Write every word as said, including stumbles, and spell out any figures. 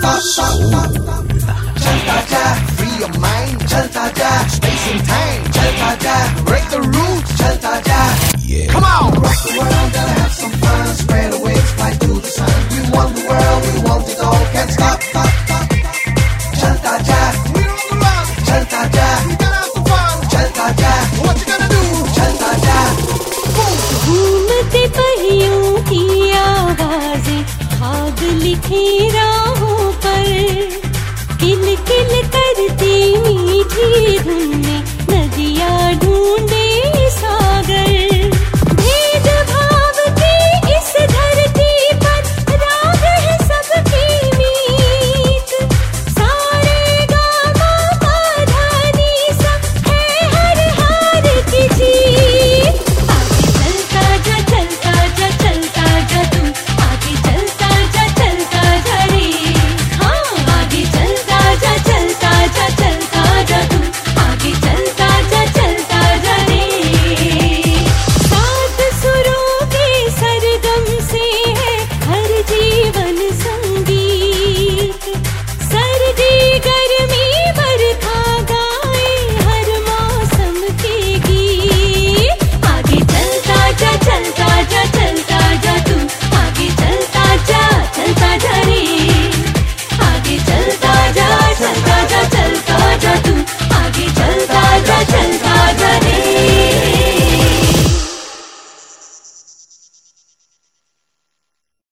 चलता जा, free your mind. चलता जा, space and time. चलता जा, break the rules. चलता जा, yeah. Come on, rock the world, gotta have some fun. Spread away, fly to the sun. We want the world, we want it all. Can't stop, stop, stop. चलता जा, we're on the run. चलता जा, we gotta have some fun. चलता जा, what you gonna do? चलता जा, घूमते पहियों की आवाजें खाब लिखी राहों पर, किल किल करती मीठी